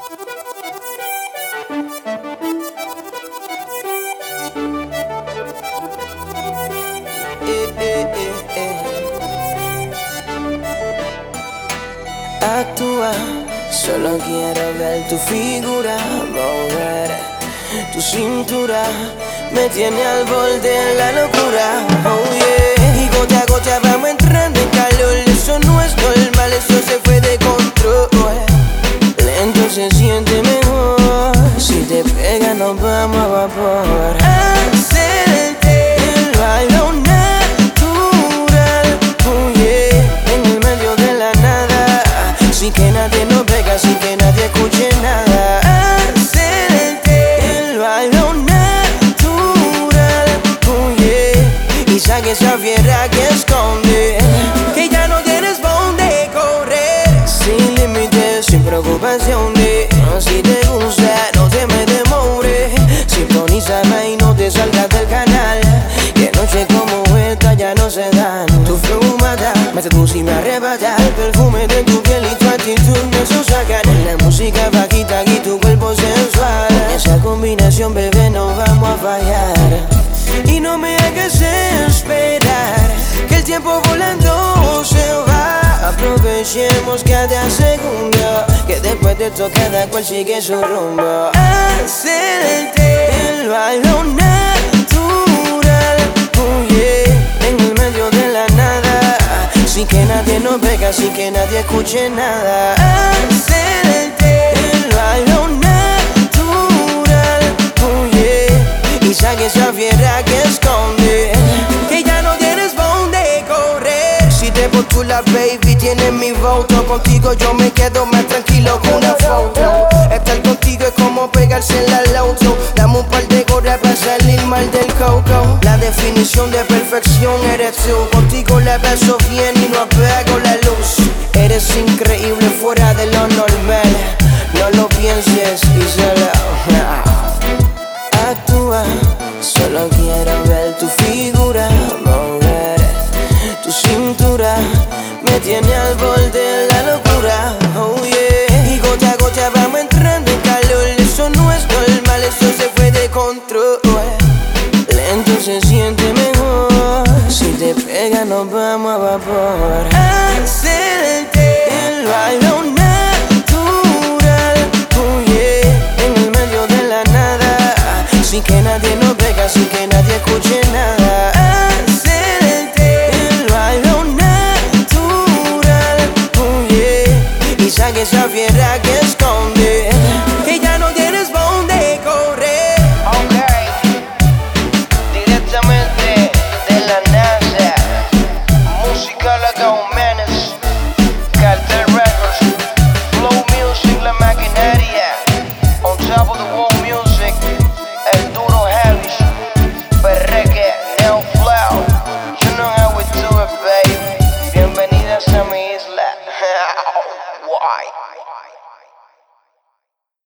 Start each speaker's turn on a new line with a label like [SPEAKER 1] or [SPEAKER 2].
[SPEAKER 1] Actúa, solo quiero ver tu figura, mover tu cintura, me tiene al borde de la locura, oh yeah. Y gota a gota vamos entrando en calor, eso no es normal, eso se fue de control. Lento se siente mejor, si te pega nos vamos a vapor. Hacerte el baile natural, oh yeah, en el medio de la nada, sin que nadie nos pega, sin que nadie escuche nada. Hacerte el baile natural, oh yeah, y saque esa fiera que esconde, que ya no tienes donde correr, sin límites, sin preocupación de si te gusta, no te me demores. Sintonízame y no te salgas del canal, que noche como esta ya no se dan. Tu fumada me seduce y me arrebata, el perfume de tu piel y tu actitud me sosacan. La música bajita y tu cuerpo sensual, esa combinación, bebé, no vamos a fallar. Y no me hagas esperar, que el tiempo volando se va. Aprovechemos cada segundo, que después de esto cada cual sigue su rumbo. Hacerte el baile natural, oh yeah, en el medio de la nada, sin que nadie nos pega, sin que nadie escuche nada. Hacerte el baile natural, oh yeah, y saque esa fiera que esconde, que ya no tienes donde correr. Si te postulas, baby, tienes mi voto. Contigo yo me quedo más tranquilo con una foto. Estar contigo es como pegarse en la auto. Dame un par de horas para salir mal del coco. La definición de perfección eres tú. Contigo la paso bien y no apago la luz. Eres increíble fuera de lo normal, no lo pienses y solo actúa. Solo quiero ver tu figura, mover tu cintura, me tiene al borde de la locura, oh yeah. Y gota a gota vamos entrando en calor, eso no es normal, eso se fue de control. Lento se siente mejor, si te pega nos vamos a vapor. Hacerte el baile natural, oh yeah, en el medio de la nada, sin que nadie nos pega, sin que nadie escuche nada. Hacerte el baile natural, oh yeah, y saque esa fiera que esconde, que ya no tienes donde correr.
[SPEAKER 2] Ok, directamente de la NASA, música la Gaumenes, Cartel Records, Flow Music, la maquinaria, on top of the wall music, el duro Harris, Perreque, Neo Flow, you know how we do it, baby. Bienvenidas a mi isla. Why?